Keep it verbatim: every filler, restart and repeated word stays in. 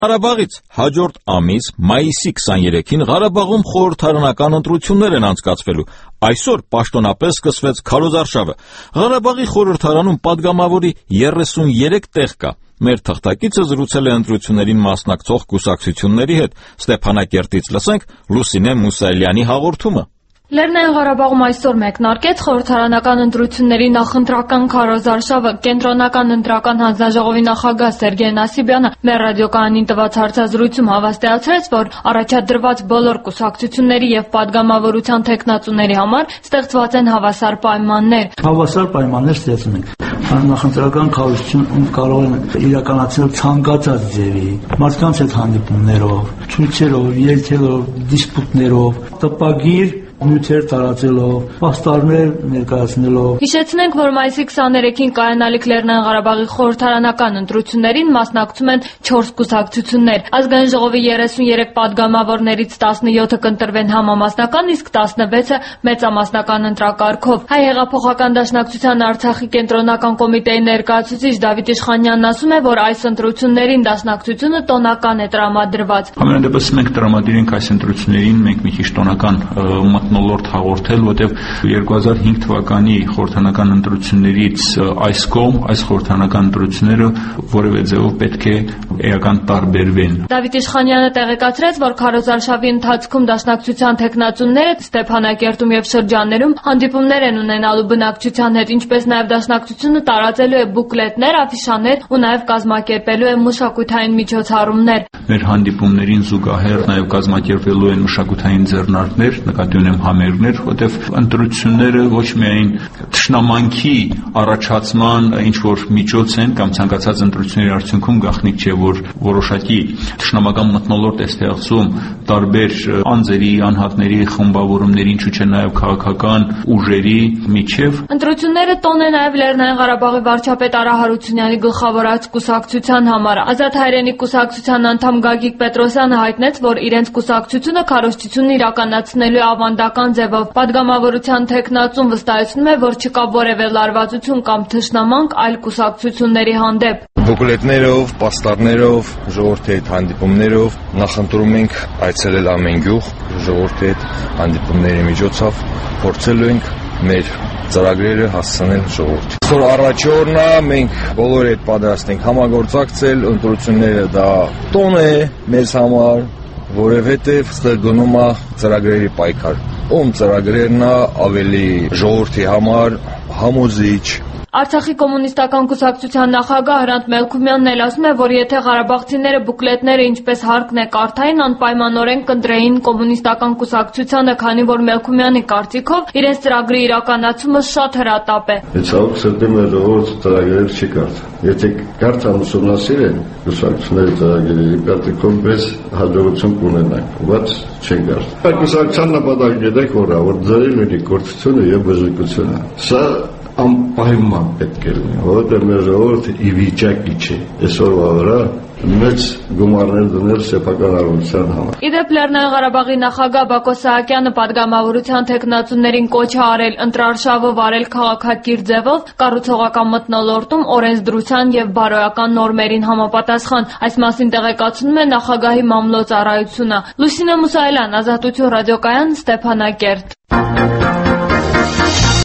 Ղարաբաղից հաջորդ ամիս մայիսի քսաներեքին Ղարաբաղում խորհրդարանական ընտրություններ են անցկացվելու։ Այսօր պաշտոնապես սկսվեց քարոզարշավը։ Ղարաբաղի խորհրդարանում падգամավորի երեսուներեք տեղ կա։ Մեր թղթակիցը զրուցել է ընտրություններին մասնակցող կուսակցությունների հետ։ Ստեփանակերտից լսենք Լուսինե Մուսայելյանի հաղորդումը։ Լեռնային Ղարաբաղում այսօր մեկնարկեց խորհրդարանական ընտրությունների նախընտրական քարոզարշավը։ Կենտրոնական ընտրական հանձնաժողովի նախագահ Սերգեյ Նասիբյանը մեր ռադիոկայանին տված հարցազրույցում հավաստիացրեց, որ առաջադրված բոլոր կուսակցությունների եւ падգամավորության թեկնածուների համար ստեղծված են հավասար պայմաններ։ Հավասար պայմաններ ստեղծում ենք։ Նախընտրական քարոզություն կարող են իրականացնել ցանկացած ձևի, մարդկանց հետ հանդիպումներով, ցույցերով, ելքերով, դիսպուտներով, տպագիր նյութեր տարածելով, պաստառներ ներկայացնելով։ Հիշեցնենք, որ մայիսի քսաներեքին կայանալիք Լեռնային Ղարաբաղի խորհրդարանական ընտրություններին մասնակցում են չորս կուսակցություններ։ Ազգային ժողովի երեսուներեք падգամավորներից տասնյոթը կընտրվեն համամասնական, իսկ տասնվեցը մեծամասնական ընտրակարգով։ Հայ հեղափոխական դաշնակցության Արցախի կենտրոնական կոմիտեի ներկայացուցիչ Դավիթ Իշխանյանն ասում է, որ այս ընտրություններին դաշնակցությունը տոնական է տրամադրված։ Համենայնդեպս մենք տրամադրենք այս ընտրություններին մենք մի քիչ տոնական մթնոլորտ հաղորդել, որտեղ երկու հազար հինգ թվականի խորհրդարանական ընտրություններից այս կողմ, այս խորհրդարանական ընտրությունները որևէ ձևով պետք է էական տարբերվեն։ Դավիթ Իշխանյանը տեղեկացրեց, որ քարոզարշավի ընթացքում դաշնակցության թեկնածուները Ստեփանակերտում եւ շրջաններում հանդիպումներ են ունենալու բնակչության հետ, ինչպես նաեւ դաշնակցությունը տարածելու է բուկլետներ, աֆիշաներ ու նաեւ կազմակերպելու է մշակութային միջոցառումներ։ Մեր հանդիպումներին զուգահեռ նաեւ կազմակերպելու են մշակութային ձեռնարկներ, նկատի ունեմ համերգներ, որտեղ ընտրությունները ոչ միայն թշնամանքի առաջացման ինչ որ միջոց են կամ ցանկացած ընտրությունների արդյունքում գաղտնիք չէ, որ որոշակի թշնամական մթնոլորտ է ստեղծում տարբեր անձերի, անհատների խմբավորումների, ինչու՞ չէ նաև քաղաքական ուժերի միջև։ Ընտրությունները տոն է նաև Լեռնային Ղարաբաղի վարչապետ Արա Հարությունյանի գլխավորած կուսակցության համար։ Ազատ հայրենիք կուսակցության անդամ Գագիկ Պետրոսյանը հայտնեց, որ իրենց կուսակցությունը քարոզչությունն իրականացնելու ավանդական ձևով падգամավորության թեկնածուն վստահեցնում է, որ չկա որևէ լարվածություն կամ թշնամանք այլ կուսակցությունների հանդեպ։ Բուկլետներով, պաստառներով, ժողովրդի հետ հանդիպումներով նախընտրում ենք այցելել ամեն գյուղ, ժողովրդի հետ հանդիպումների միջոցով փորձելու ենք մեր ծրագրերը հասցնել ժողովրդին։ Այսօր առաջի օրն է, մենք բոլորի հետ պատրաստ ենք համագործակցել, ընտրությունները դա տոն է մեզ համար, որովհետև ստեղ գնում է ծրագրերի պայքար։ Ում ծրագրերն է ավելի ժողովրդի համար համոզիչ։ Արցախի կոմունիստական կուսակցության նախագահ Հրանտ Մելքումյանն էլ ասում է, որ եթե ղարաբաղցիները բուկլետները ինչպես հարկն է կարդային, անպայմանորեն կընտրեին կոմունիստական կուսակցությանը, քանի որ Մելքումյանի կարծիքով իրենց ծրագրի իրականացումը շատ հրատապ է։ Ցավոք սրտի մեր ժողովուրդը ծրագրեր չի կարդա։ Եթե կարդան ուսումնասիրեն կուսակցությունների ծրագրերի կարծիքով պես հաջողություն կունենան, բայց չեն կարդա։ Կուսակցության նպատակը գիտեք որ որ ձեռի լինի կրթությունը եւ բժշկությունը։ Սա անպայման պետք է լինի, որովհետև մեր ժողովուրդը ի վիճակի չէ այսօրվա վրա մեծ գումարներ դնել սեփական առողջության համար։ Իդեպ Լեռնային Ղարաբաղի նախագահ Բակո Սահակյանը падգամավորության թեկնածուներին կոչ է արել ընտրարշավը վարել քաղաքակիր ձևով, կառուցողական մթնոլորտում օրենսդրության եւ բարոյական նորմերին համապատասխան։ Այս մասին տեղեկացնում է նախագահի մամլոյ ծառայությունը։ Լուսինե Մուսայելյան, Ազատություն ռադիոկայան, Ստեփանակերտ։